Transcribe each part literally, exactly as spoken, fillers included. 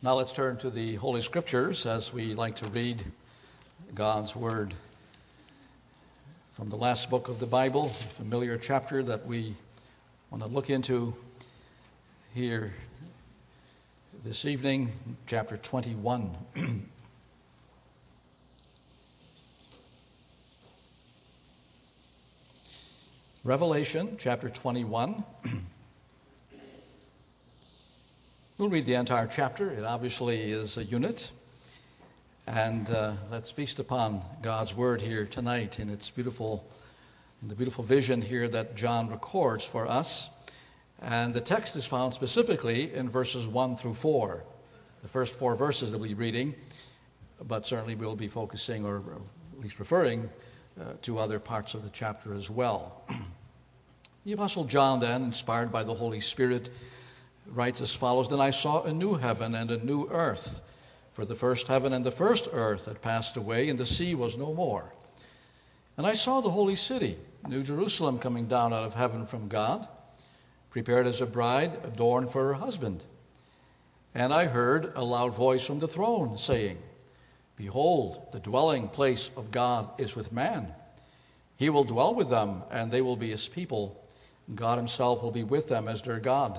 Now let's turn to the Holy Scriptures as we like to read God's Word from the last book of the Bible, a familiar chapter that we want to look into here this evening, chapter twenty-one. Revelation chapter twenty-one. We'll read the entire chapter. It obviously is a unit. And uh, let's feast upon God's Word here tonight in its beautiful, in the beautiful vision here that John records for us. And the text is found specifically in verses one through four. The first four verses that we'll be reading, but certainly we'll be focusing or at least referring uh, to other parts of the chapter as well. The Apostle John then, inspired by the Holy Spirit, writes as follows: Then I saw a new heaven and a new earth, for the first heaven and the first earth had passed away, and the sea was no more. And I saw the holy city, New Jerusalem, coming down out of heaven from God, prepared as a bride adorned for her husband. And I heard a loud voice from the throne saying, Behold, the dwelling place of God is with man. He will dwell with them, and they will be his people. God himself will be with them as their God.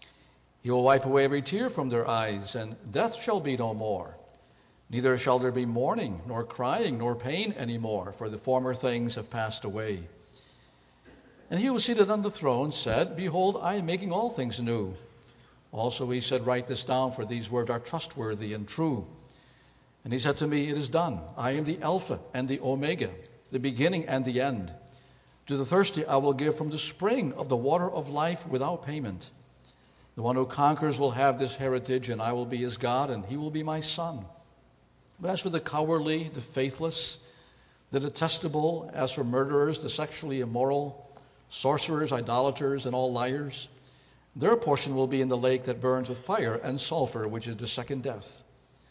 He will wipe away every tear from their eyes, and death shall be no more. Neither shall there be mourning, nor crying, nor pain any more, for the former things have passed away. And he who was seated on the throne said, Behold, I am making all things new. Also he said, Write this down, for these words are trustworthy and true. And he said to me, It is done. I am the Alpha and the Omega, the beginning and the end. To the thirsty I will give from the spring of the water of life without payment. The one who conquers will have this heritage, and I will be his God, and he will be my son. But as for the cowardly, the faithless, the detestable, as for murderers, the sexually immoral, sorcerers, idolaters, and all liars, their portion will be in the lake that burns with fire and sulfur, which is the second death.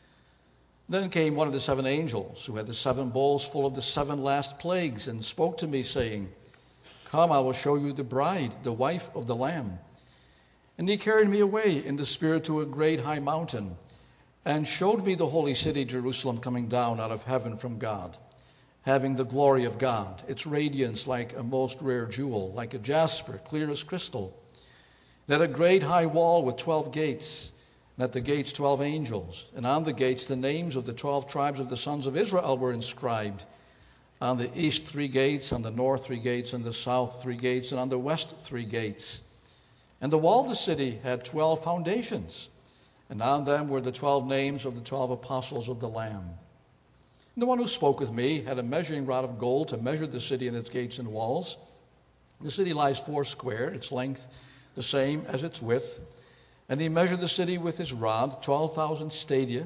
Then came one of the seven angels, who had the seven bowls full of the seven last plagues, and spoke to me, saying, Come, I will show you the bride, the wife of the Lamb. And he carried me away in the Spirit to a great high mountain, and showed me the holy city, Jerusalem, coming down out of heaven from God, having the glory of God, its radiance like a most rare jewel, like a jasper, clear as crystal. It had a great high wall with twelve gates, and at the gates twelve angels, and on the gates the names of the twelve tribes of the sons of Israel were inscribed. On the east three gates, on the north three gates, on the south three gates, and on the west three gates. And the wall of the city had twelve foundations, and on them were the twelve names of the twelve apostles of the Lamb. And the one who spoke with me had a measuring rod of gold to measure the city and its gates and walls. The city lies four square, its length the same as its width. And he measured the city with his rod, twelve thousand stadia.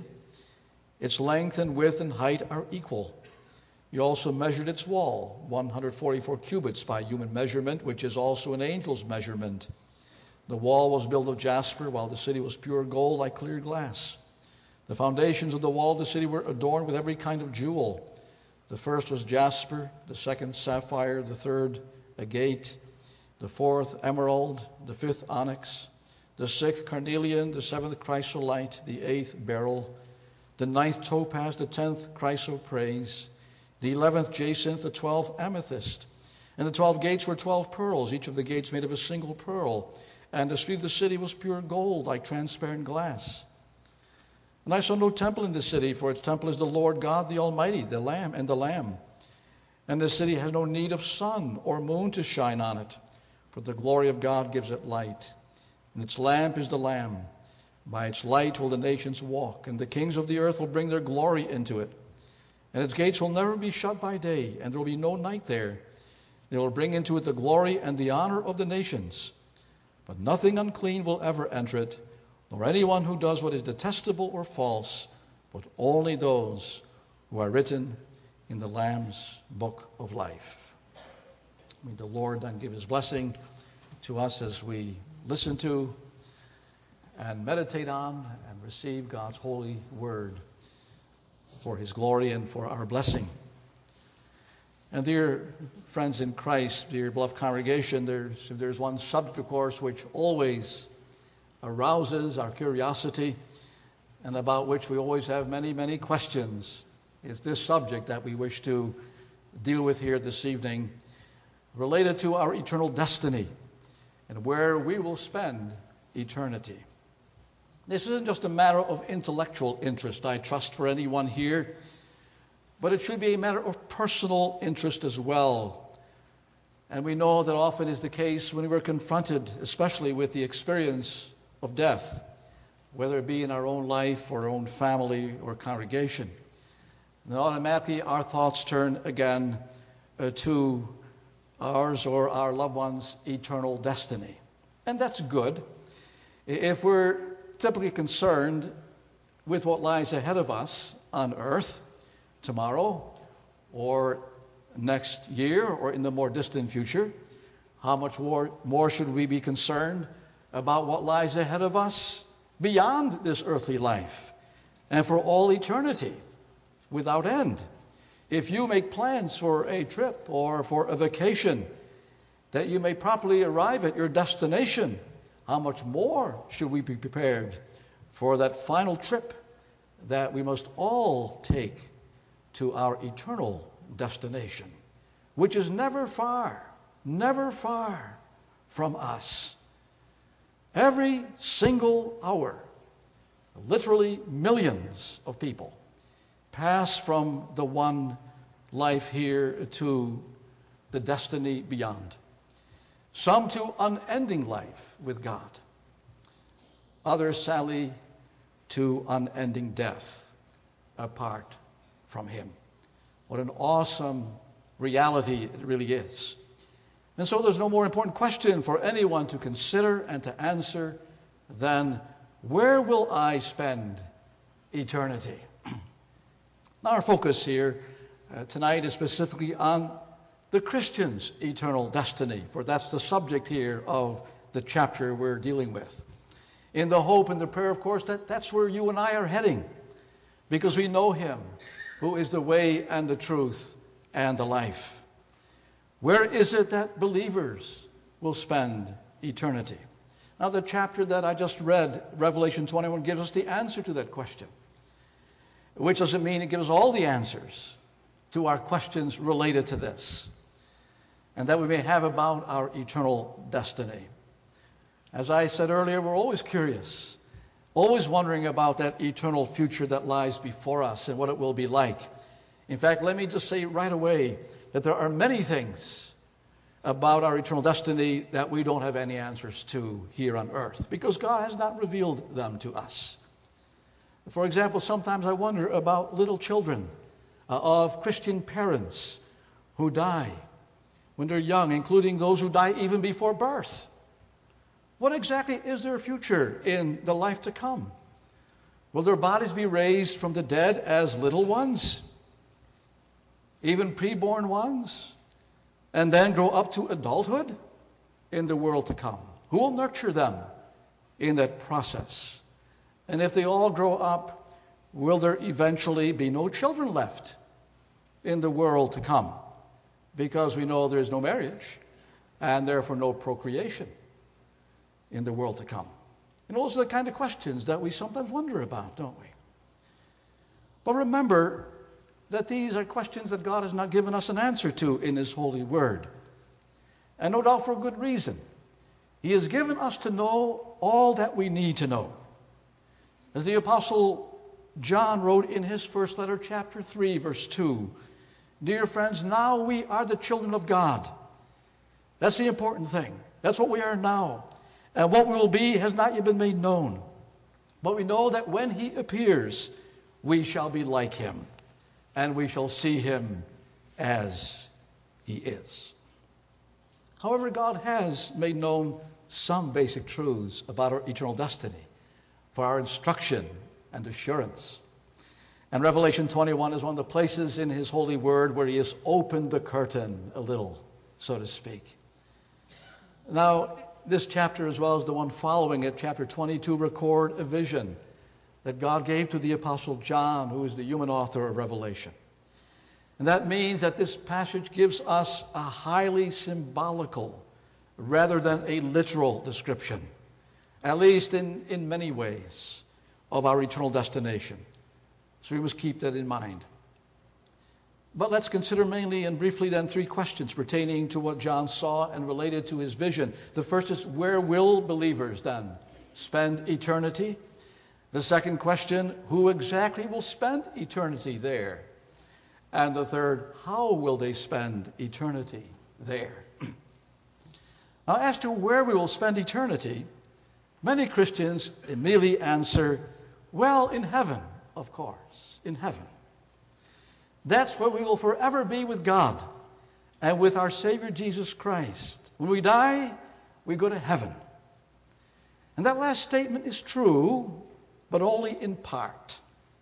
Its length and width and height are equal. He also measured its wall, one hundred forty-four cubits by human measurement, which is also an angel's measurement. The wall was built of jasper, while the city was pure gold like clear glass. The foundations of the wall of the city were adorned with every kind of jewel. The first was jasper, the second sapphire, the third agate, the fourth emerald, the fifth onyx, the sixth carnelian, the seventh chrysolite, the eighth beryl, the ninth topaz, the tenth chrysoprase, the eleventh jacinth, the twelfth amethyst. And the twelve gates were twelve pearls, each of the gates made of a single pearl. And the street of the city was pure gold, like transparent glass. And I saw no temple in the city, for its temple is the Lord God, the Almighty, the Lamb and the Lamb. And the city has no need of sun or moon to shine on it, for the glory of God gives it light. And its lamp is the Lamb. By its light will the nations walk, and the kings of the earth will bring their glory into it. And its gates will never be shut by day, and there will be no night there. They will bring into it the glory and the honor of the nations. But nothing unclean will ever enter it, nor anyone who does what is detestable or false, but only those who are written in the Lamb's book of life. May the Lord then give his blessing to us as we listen to and meditate on and receive God's holy word for his glory and for our blessing. And dear friends in Christ, dear beloved congregation, there's, if there's one subject, of course, which always arouses our curiosity, and about which we always have many, many questions, is this subject that we wish to deal with here this evening, related to our eternal destiny and where we will spend eternity. This isn't just a matter of intellectual interest, I trust, for anyone here, but it should be a matter of personal interest as well. And we know that often is the case when we're confronted, especially with the experience of death, whether it be in our own life or our own family or congregation. And then automatically our thoughts turn again uh, to ours or our loved ones' eternal destiny. And that's good. If we're typically concerned with what lies ahead of us on earth tomorrow or next year or in the more distant future, how much more, more should we be concerned about what lies ahead of us beyond this earthly life and for all eternity without end? If you make plans for a trip or for a vacation that you may properly arrive at your destination, how much more should we be prepared for that final trip that we must all take to our eternal destination, which is never far, never far from us. Every single hour, literally millions of people pass from the one life here to the destiny beyond. Some to unending life with God. Others, sadly, to unending death apart from Him. What an awesome reality it really is. And so there's no more important question for anyone to consider and to answer than, where will I spend eternity? Now our focus here uh, tonight is specifically on the Christian's eternal destiny, for that's the subject here of the chapter we're dealing with. In the hope and the prayer, of course, that that's where you and I are heading, because we know Him who is the way and the truth and the life. Where is it that believers will spend eternity? Now, the chapter that I just read, Revelation twenty-one, gives us the answer to that question, which doesn't mean it gives all the answers to our questions related to this, and that we may have about our eternal destiny. As I said earlier, we're always curious, always wondering about that eternal future that lies before us and what it will be like. In fact, let me just say right away that there are many things about our eternal destiny that we don't have any answers to here on earth, because God has not revealed them to us. For example, sometimes I wonder about little children uh, of Christian parents who die when they're young, including those who die even before birth. What exactly is their future in the life to come? Will their bodies be raised from the dead as little ones, even preborn ones, and then grow up to adulthood in the world to come? Who will nurture them in that process? And if they all grow up, will there eventually be no children left in the world to come? Because we know there is no marriage and therefore no procreation in the world to come. And those are the kind of questions that we sometimes wonder about, don't we? But remember that these are questions that God has not given us an answer to in His holy word. And no doubt for good reason. He has given us to know all that we need to know. As the Apostle John wrote in his first letter, chapter three, verse two, "Dear friends, now we are the children of God." That's the important thing. That's what we are now. And what we will be has not yet been made known. But we know that when He appears, we shall be like Him, and we shall see Him as He is. However, God has made known some basic truths about our eternal destiny for our instruction and assurance. And Revelation twenty-one is one of the places in His holy word where He has opened the curtain a little, so to speak. Now, this chapter, as well as the one following it, chapter twenty-two, record a vision that God gave to the Apostle John, who is the human author of Revelation. And that means that this passage gives us a highly symbolical rather than a literal description, at least in, in many ways, of our eternal destination. So we must keep that in mind. But let's consider mainly and briefly then three questions pertaining to what John saw and related to his vision. The first is, where will believers then spend eternity? The second question, who exactly will spend eternity there? And the third, how will they spend eternity there? Now, as to where we will spend eternity, many Christians immediately answer, well, in heaven, of course, in heaven. That's where we will forever be with God and with our Savior Jesus Christ. When we die, we go to heaven. And that last statement is true, but only in part.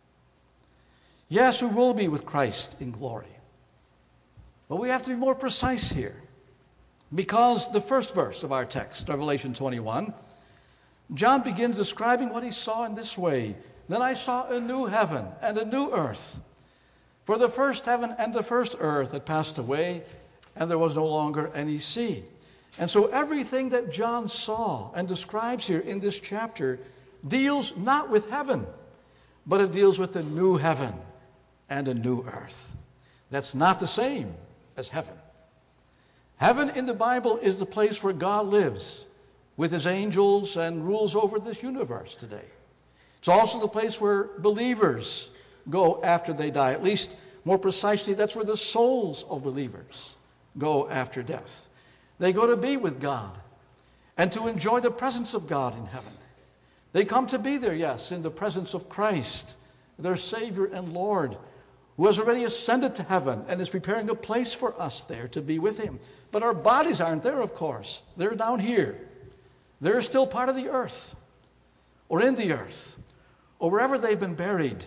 Yes, we will be with Christ in glory. But we have to be more precise here. Because the first verse of our text, Revelation twenty-one, John begins describing what he saw in this way. Then I saw a new heaven and a new earth. For the first heaven and the first earth had passed away, and there was no longer any sea. And so everything that John saw and describes here in this chapter deals not with heaven, but it deals with the new heaven and a new earth. That's not the same as heaven. Heaven in the Bible is the place where God lives with his angels and rules over this universe today. It's also the place where believers go after they die. At least, more precisely, that's where the souls of believers go after death. They go to be with God and to enjoy the presence of God in heaven. They come to be there, yes, in the presence of Christ, their Savior and Lord, who has already ascended to heaven and is preparing a place for us there to be with him. But our bodies aren't there, of course. They're down here. They're still part of the earth, or in the earth, or wherever they've been buried,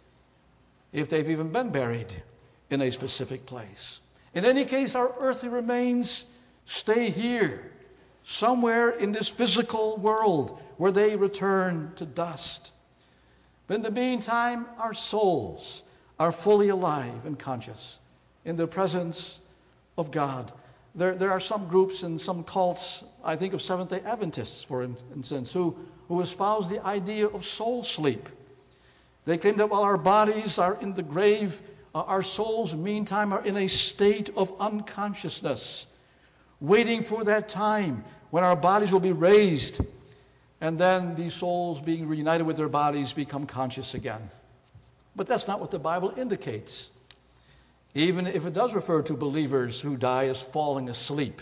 if they've even been buried in a specific place. In any case, our earthly remains stay here, somewhere in this physical world where they return to dust. But in the meantime, our souls are fully alive and conscious in the presence of God. There, there are some groups and some cults, I think of Seventh-day Adventists, for instance, who, who espouse the idea of soul sleep. They claim that while our bodies are in the grave, uh, our souls, meantime, are in a state of unconsciousness, waiting for that time when our bodies will be raised, and then these souls, being reunited with their bodies, become conscious again. But that's not what the Bible indicates, even if it does refer to believers who die as falling asleep,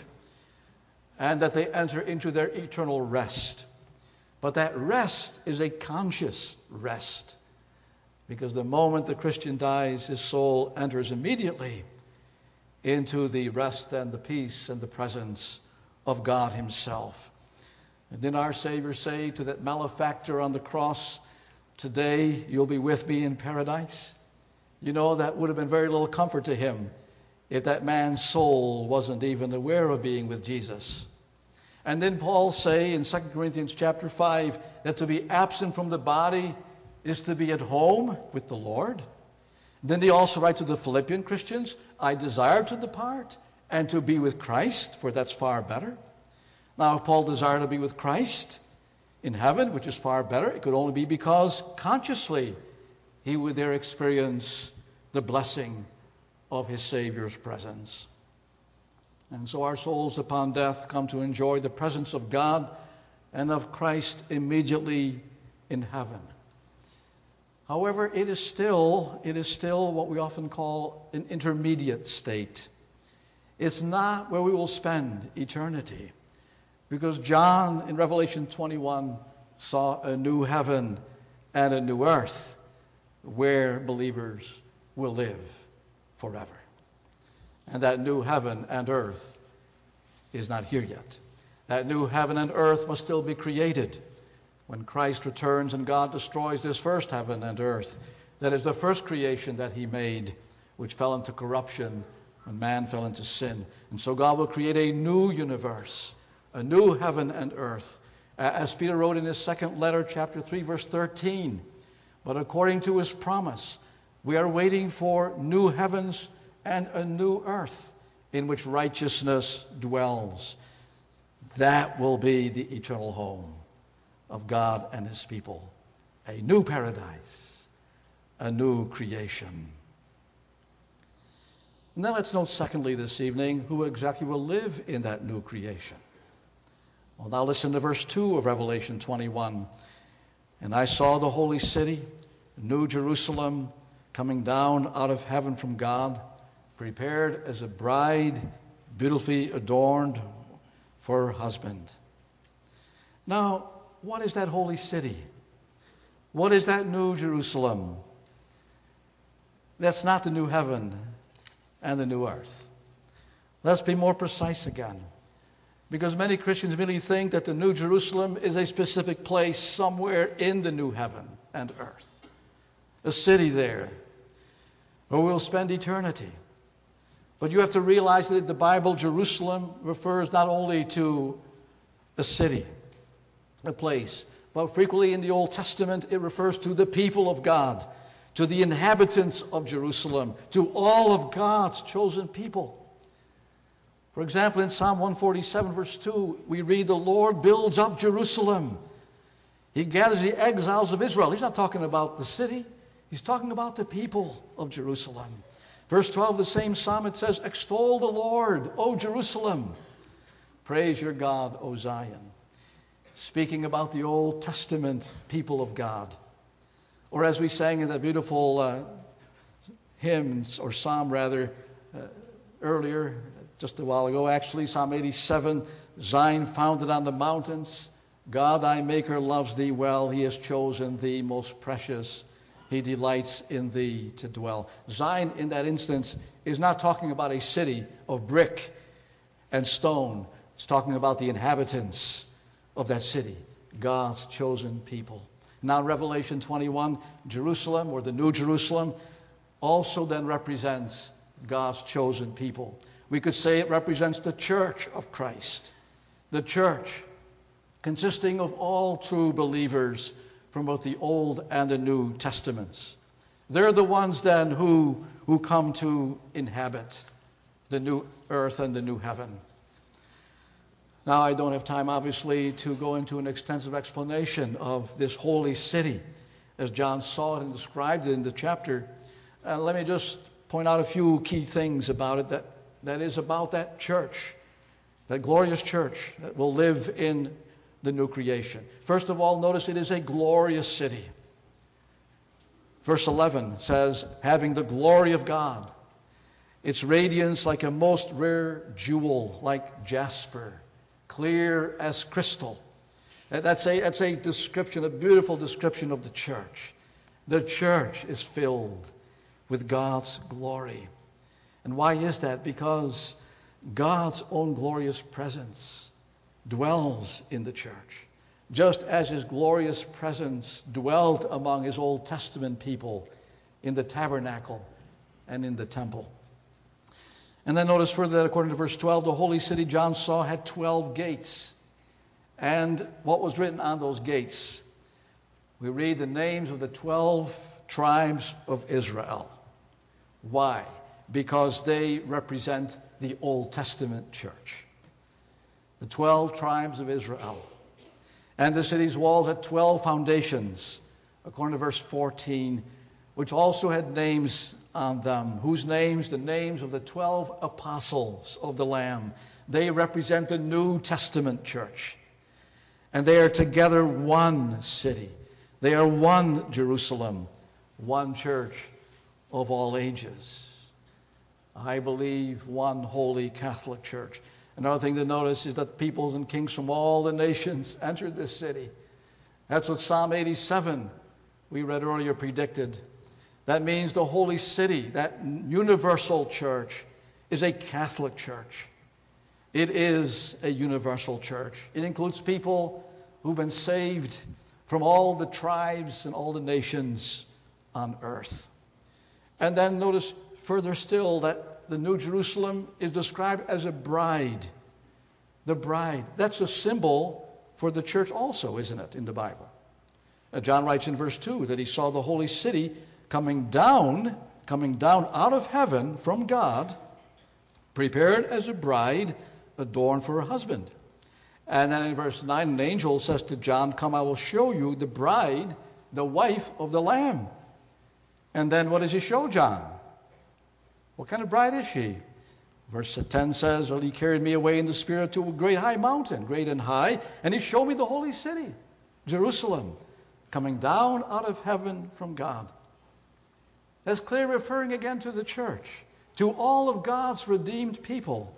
and that they enter into their eternal rest. But that rest is a conscious rest, because the moment the Christian dies, his soul enters immediately into the rest and the peace and the presence of God himself. And then our Savior say to that malefactor on the cross, today you'll be with me in paradise. You know, that would have been very little comfort to him if that man's soul wasn't even aware of being with Jesus. And then Paul say in Second Corinthians chapter five that to be absent from the body is to be at home with the Lord. Then he also writes to the Philippian Christians, I desire to depart and to be with Christ, for that's far better. Now, if Paul desired to be with Christ in heaven, which is far better, it could only be because consciously he would there experience the blessing of his Savior's presence. And so our souls upon death come to enjoy the presence of God and of Christ immediately in heaven. However, it is still, it is still what we often call an intermediate state. It's not where we will spend eternity. Because John in Revelation twenty-one saw a new heaven and a new earth where believers will live forever. And that new heaven and earth is not here yet. That new heaven and earth must still be created when Christ returns and God destroys this first heaven and earth. That is the first creation that he made, which fell into corruption when man fell into sin. And so God will create a new universe, a new heaven and earth. As Peter wrote in his second letter, chapter three, verse thirteen, but according to his promise, we are waiting for new heavens and a new earth in which righteousness dwells. That will be the eternal home of God and his people a new paradise, a new creation. And then let's note secondly this evening who exactly will live in that new creation. Well, now listen to verse two of Revelation twenty-one. And I saw the holy city, New Jerusalem, coming down out of heaven from God, prepared as a bride, beautifully adorned for her husband. Now, what is that holy city? What is that New Jerusalem? That's not the new heaven and the new earth. Let's be more precise again. Because many Christians really think that the New Jerusalem is a specific place somewhere in the new heaven and earth. A city there where we'll spend eternity. But you have to realize that in the Bible, Jerusalem refers not only to a city, a place, but frequently in the Old Testament it refers to the people of God, to the inhabitants of Jerusalem, to all of God's chosen people. For example, in Psalm one forty-seven, verse two, we read, the Lord builds up Jerusalem. He gathers the exiles of Israel. He's not talking about the city. He's talking about the people of Jerusalem. Verse twelve of the same psalm, it says, extol the Lord, O Jerusalem. Praise your God, O Zion. Speaking about the Old Testament people of God. Or as we sang in that beautiful uh, hymn, or psalm rather, uh, earlier, just a while ago actually, Psalm eighty-seven, Zion founded on the mountains. God thy maker loves thee well. He has chosen thee most precious. He delights in thee to dwell. Zion in that instance is not talking about a city of brick and stone. It's talking about the inhabitants of that city, God's chosen people. Now in Revelation twenty-one, Jerusalem, or the New Jerusalem, also then represents God's chosen people. We could say it represents the church of Christ. The church, consisting of all true believers from both the Old and the New Testaments. They're the ones then who, who come to inhabit the new earth and the new heaven. Now, I don't have time, obviously, to go into an extensive explanation of this holy city, as John saw it and described it in the chapter. Uh, let me just point out a few key things about it that, that is about that church, that glorious church that will live in the new creation. First of all, notice it is a glorious city. Verse eleven says, having the glory of God, its radiance like a most rare jewel, like jasper, clear as crystal. That's a, that's a description, a beautiful description of the church. The church is filled with God's glory. And why is that? Because God's own glorious presence dwells in the church, just as his glorious presence dwelt among his Old Testament people in the tabernacle and in the temple. And then notice further that according to verse twelve, the holy city John saw had twelve gates. And what was written on those gates? We read the names of the twelve tribes of Israel. Why? Because they represent the Old Testament church. The twelve tribes of Israel. And the city's walls had twelve foundations, according to verse fourteen, which also had names on them. Whose names? The names of the twelve apostles of the Lamb. They represent the New Testament church. And they are together one city. They are one Jerusalem, one church of all ages. I believe one holy Catholic church. Another thing to notice is that peoples and kings from all the nations entered this city. That's what Psalm eighty-seven, we read earlier, predicted. That means the holy city, that universal church, is a Catholic church. It is a universal church. It includes people who've been saved from all the tribes and all the nations on earth. And then notice further still that the New Jerusalem is described as a bride. The bride. That's a symbol for the church also, isn't it, in the Bible? Uh, John writes in verse two that he saw the holy city coming down, coming down out of heaven from God, prepared as a bride adorned for her husband. And then in verse nine, an angel says to John, come, I will show you the bride, the wife of the Lamb. And then what does he show John? What kind of bride is she? Verse ten says, well, he carried me away in the Spirit to a great high mountain, great and high, and he showed me the holy city, Jerusalem, coming down out of heaven from God. That's clearly referring again to the church, to all of God's redeemed people.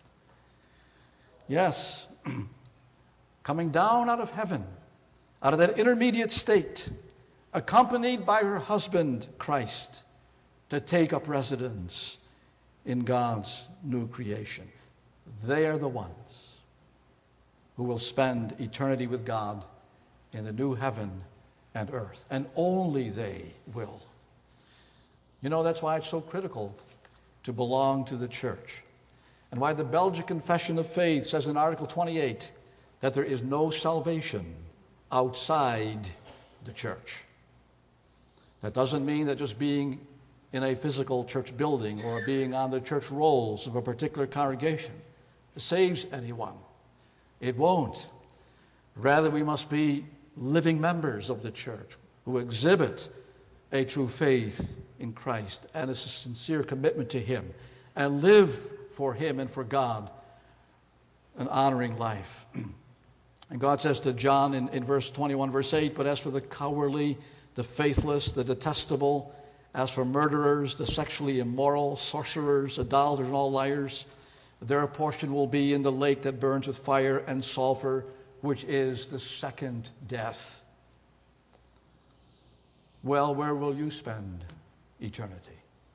Yes, coming down out of heaven, out of that intermediate state, accompanied by her husband, Christ, to take up residence in God's new creation. They are the ones who will spend eternity with God in the new heaven and earth. And only they will. You know, that's why it's so critical to belong to the church. And why the Belgian Confession of Faith says in Article twenty-eight that there is no salvation outside the church. That doesn't mean that just being in a physical church building or being on the church rolls of a particular congregation saves anyone. It won't. Rather, we must be living members of the church who exhibit a true faith in Christ and a sincere commitment to Him and live for Him and for God an honoring life. And God says to John in, in verse twenty-one, verse eight, but as for the cowardly, the faithless, the detestable, as for murderers, the sexually immoral, sorcerers, idolaters, and all liars, their portion will be in the lake that burns with fire and sulfur, which is the second death. Well, where will you spend eternity?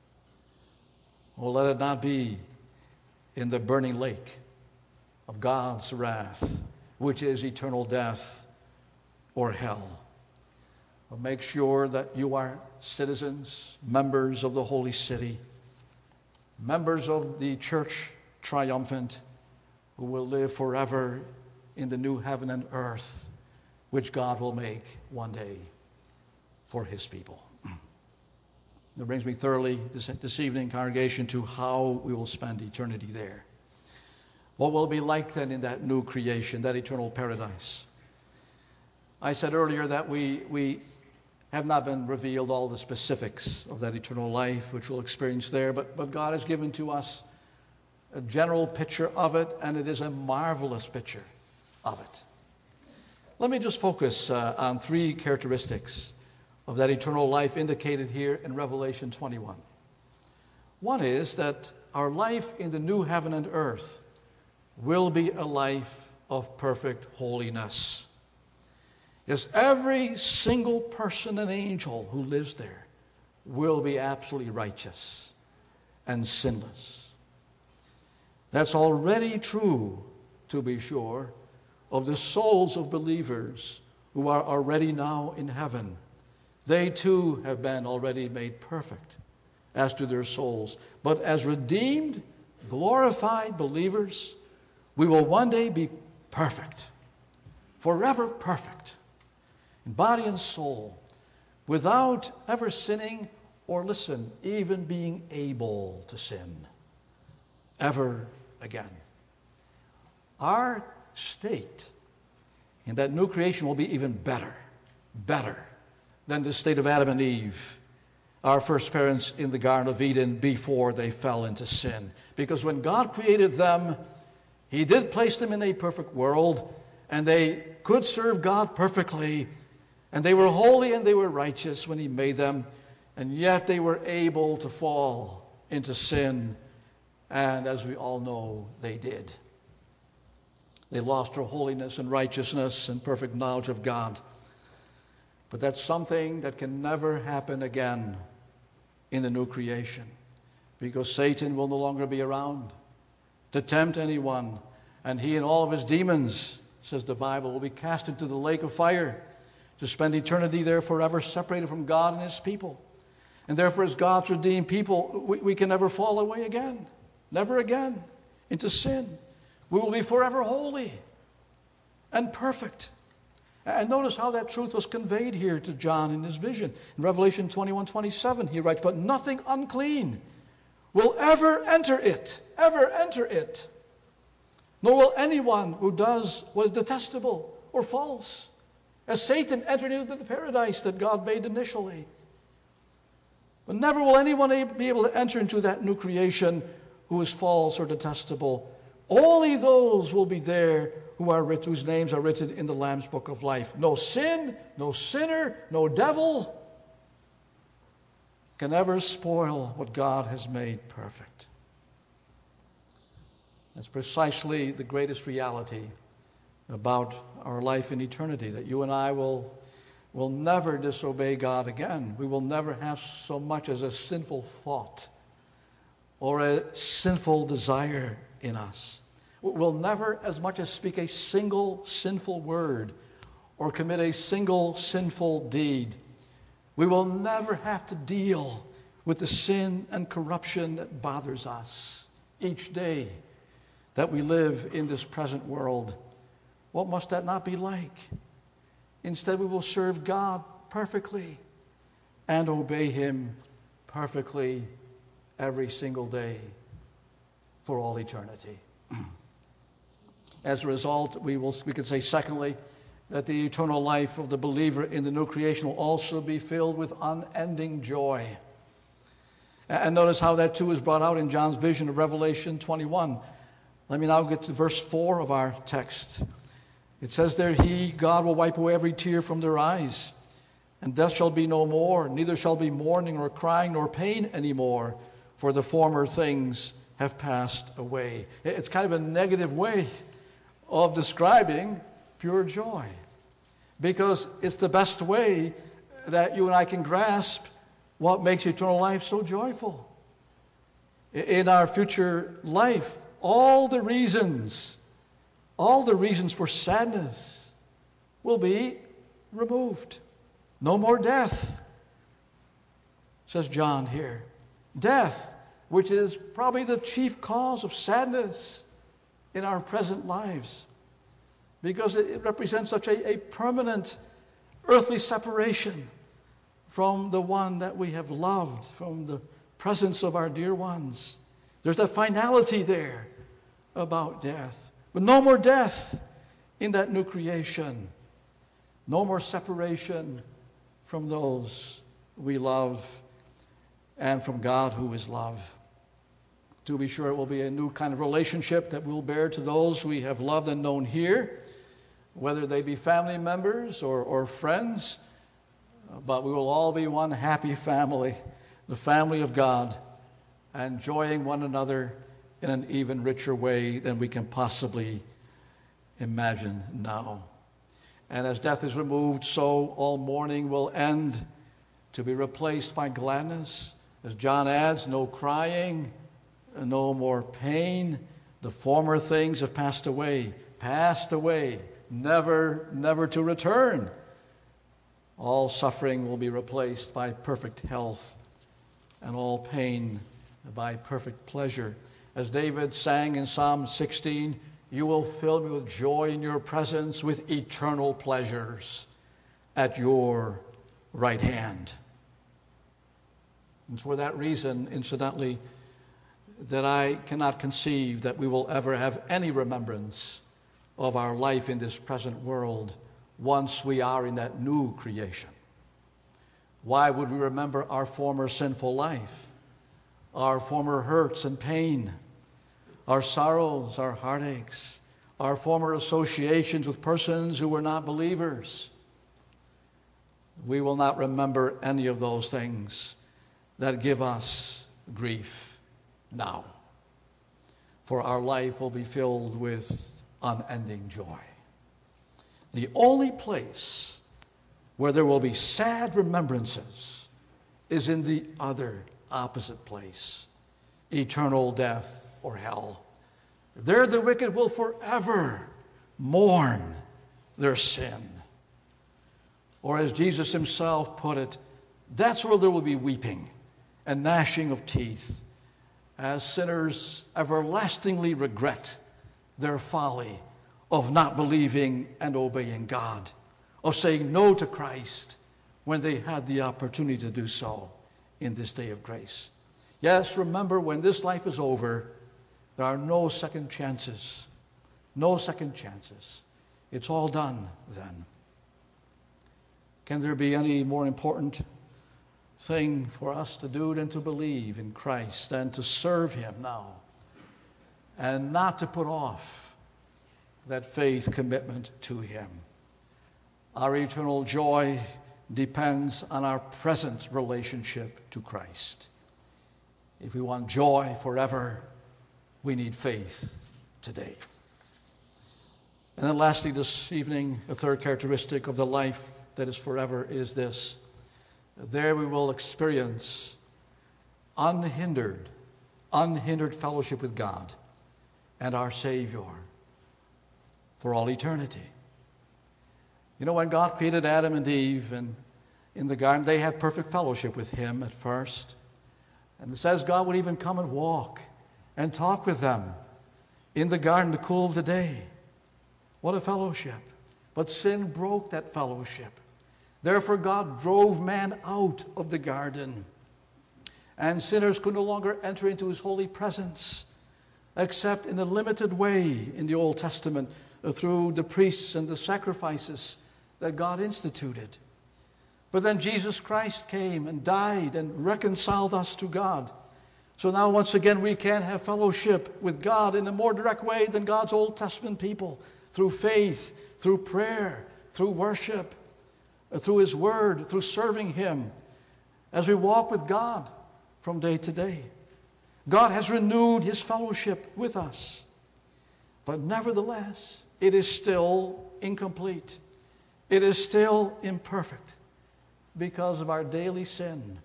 Well, let it not be in the burning lake of God's wrath, which is eternal death or hell. But make sure that you are citizens, members of the holy city, members of the church triumphant, who will live forever in the new heaven and earth, which God will make one day for His people. That brings me thoroughly this, this evening, congregation, to how we will spend eternity there. What will it be like then in that new creation, that eternal paradise? I said earlier that we we have not been revealed all the specifics of that eternal life which we'll experience there, but, but God has given to us a general picture of it, and it is a marvelous picture of it. Let me just focus uh, on three characteristics of that eternal life indicated here in Revelation twenty-one. One is that our life in the new heaven and earth will be a life of perfect holiness. Yes, every single person and angel who lives there will be absolutely righteous and sinless. That's already true, to be sure, of the souls of believers who are already now in heaven. They too have been already made perfect as to their souls. But as redeemed, glorified believers, we will one day be perfect, forever perfect, in body and soul, without ever sinning or, listen, even being able to sin ever again. Our state in that new creation will be even better, better than the state of Adam and Eve, our first parents in the Garden of Eden, before they fell into sin. Because when God created them, He did place them in a perfect world, and they could serve God perfectly, and they were holy and they were righteous when He made them, and yet they were able to fall into sin, and as we all know, they did. They lost their holiness and righteousness and perfect knowledge of God. But that's something that can never happen again in the new creation, because Satan will no longer be around to tempt anyone, and he and all of his demons, says the Bible, will be cast into the lake of fire to spend eternity there forever, separated from God and His people. And therefore, as God's redeemed people, we, we can never fall away again, never again into sin. We will be forever holy and perfect. And notice how that truth was conveyed here to John in his vision. In Revelation twenty-one twenty-seven, he writes, but nothing unclean will ever enter it, ever enter it. Nor will anyone who does what is detestable or false, as Satan entered into the paradise that God made initially. But never will anyone be able to enter into that new creation who is false or detestable. Only those will be there who are writ- whose names are written in the Lamb's book of life. No sin, no sinner, no devil can ever spoil what God has made perfect. That's precisely the greatest reality about our life in eternity, that you and I will, will never disobey God again. We will never have so much as a sinful thought or a sinful desire in us. We'll never as much as speak a single sinful word or commit a single sinful deed. We will never have to deal with the sin and corruption that bothers us each day that we live in this present world. What must that not be like? Instead, we will serve God perfectly and obey Him perfectly every single day for all eternity. As a result, we will we could say, secondly, that the eternal life of the believer in the new creation will also be filled with unending joy. And notice how that too is brought out in John's vision of Revelation twenty-one. Let me now get to verse four of our text. It says there, He, God, will wipe away every tear from their eyes, and death shall be no more, neither shall be mourning nor crying nor pain anymore, for the former things have passed away. It's kind of a negative way of describing pure joy, because it's the best way that you and I can grasp what makes eternal life so joyful. In our future life, all the reasons, all the reasons for sadness will be removed. No more death, says John here. Death, which is probably the chief cause of sadness in our present lives, because it represents such a, a permanent earthly separation from the one that we have loved, from the presence of our dear ones. There's that finality there about death. But no more death in that new creation. No more separation from those we love and from God who is love. To be sure, it will be a new kind of relationship that we'll bear to those we have loved and known here, whether they be family members or, or friends. But we will all be one happy family, the family of God, enjoying one another in an even richer way than we can possibly imagine now. And as death is removed, so all mourning will end, to be replaced by gladness. As John adds, no crying, no more pain. The former things have passed away, passed away, never, never to return. All suffering will be replaced by perfect health, and all pain by perfect pleasure. As David sang in Psalm sixteen, you will fill me with joy in your presence, with eternal pleasures at your right hand. And for that reason, incidentally, that I cannot conceive that we will ever have any remembrance of our life in this present world once we are in that new creation. Why would we remember our former sinful life, our former hurts and pain, our sorrows, our heartaches, our former associations with persons who were not believers? We will not remember any of those things that give us grief now, for our life will be filled with unending joy. The only place where there will be sad remembrances is in the other opposite place, eternal death or hell. There the wicked will forever mourn their sin. Or as Jesus himself put it, that's where there will be weeping and gnashing of teeth, as sinners everlastingly regret their folly of not believing and obeying God, of saying no to Christ when they had the opportunity to do so in this day of grace. Yes, remember, when this life is over, there are no second chances. No second chances. It's all done then. Can there be any more important thing for us to do than to believe in Christ and to serve Him now and not to put off that faith commitment to Him? Our eternal joy depends on our present relationship to Christ. If we want joy forever, we need faith today. And then lastly this evening, a third characteristic of the life that is forever is this. There we will experience unhindered, unhindered fellowship with God and our Savior for all eternity. You know, when God created Adam and Eve and in the garden, they had perfect fellowship with Him at first. And it says God would even come and walk and talk with them in the garden in the cool of the day. What a fellowship. But sin broke that fellowship. Therefore God drove man out of the garden. And sinners could no longer enter into His holy presence except in a limited way in the Old Testament through the priests and the sacrifices that God instituted. But then Jesus Christ came and died and reconciled us to God. So now once again we can have fellowship with God in a more direct way than God's Old Testament people. Through faith, through prayer, through worship, through His Word, through serving Him. As we walk with God from day to day. God has renewed His fellowship with us. But nevertheless, it is still incomplete. It is still imperfect because of our daily sin.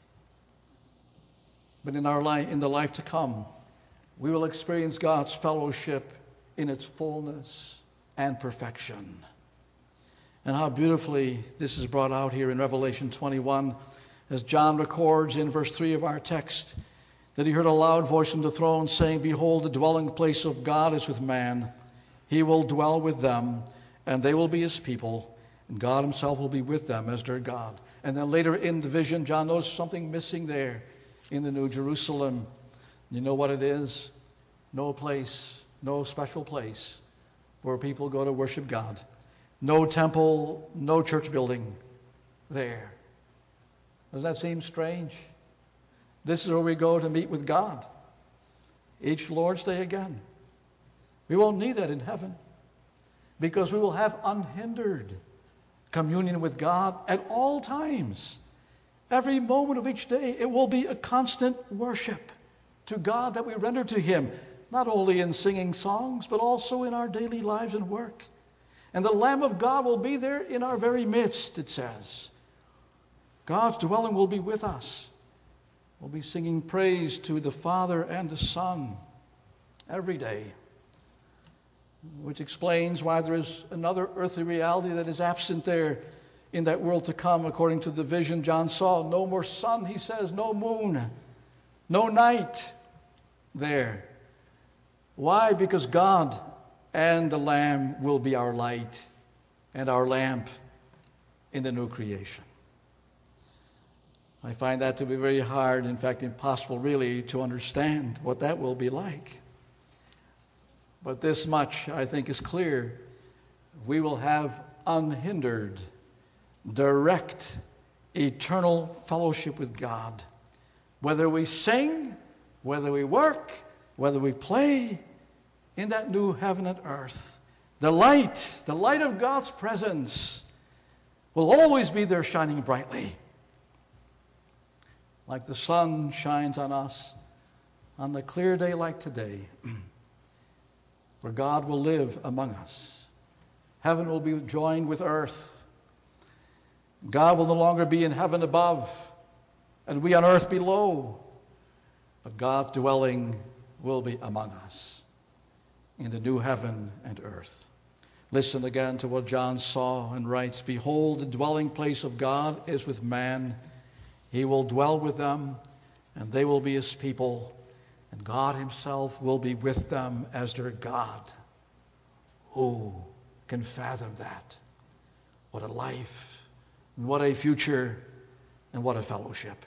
But in our life, in the life to come, we will experience God's fellowship in its fullness and perfection. And how beautifully this is brought out here in Revelation twenty-one, as John records in verse three of our text, that he heard a loud voice from the throne saying, "Behold, the dwelling place of God is with man. He will dwell with them, and they will be His people, and God Himself will be with them as their God." And then later in the vision, John noticed something missing there in the New Jerusalem. You know what it is? No place, no special place where people go to worship God. No temple, no church building there. Does that seem strange? This is where we go to meet with God each Lord's Day again. We won't need that in heaven because we will have unhindered communion with God at all times. Every moment of each day, it will be a constant worship to God that we render to Him, not only in singing songs, but also in our daily lives and work. And the Lamb of God will be there in our very midst, it says. God's dwelling will be with us. We'll be singing praise to the Father and the Son every day, which explains why there is another earthly reality that is absent there in that world to come, according to the vision John saw. No more sun, he says, no moon, no night there. Why? Because God and the Lamb will be our light and our lamp in the new creation. I find that to be very hard, in fact impossible really, to understand what that will be like. But this much I think is clear. We will have unhindered, direct, eternal fellowship with God. Whether we sing, whether we work, whether we play in that new heaven and earth, the light, the light of God's presence will always be there shining brightly. Like the sun shines on us on a clear day like today. For God will live among us. Heaven will be joined with earth. God will no longer be in heaven above and we on earth below. But God's dwelling will be among us in the new heaven and earth. Listen again to what John saw and writes, "Behold, the dwelling place of God is with man. He will dwell with them, and they will be His people, and God Himself will be with them as their God." Who can fathom that? What a life, and what a future, and what a fellowship.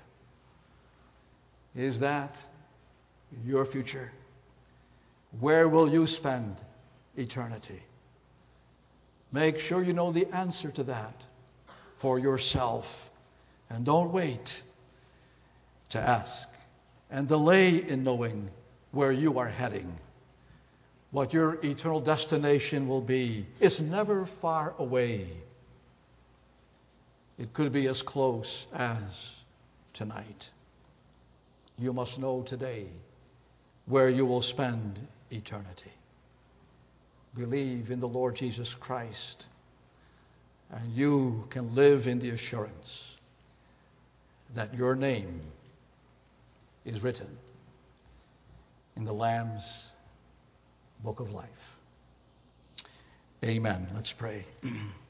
Is that your future? Where will you spend eternity? Make sure you know the answer to that for yourself. And don't wait to ask and delay in knowing where you are heading, what your eternal destination will be. It's never far away. It could be as close as tonight. You must know today where you will spend eternity. Believe in the Lord Jesus Christ, and you can live in the assurance that your name is written in the Lamb's book of life. Amen. Let's pray.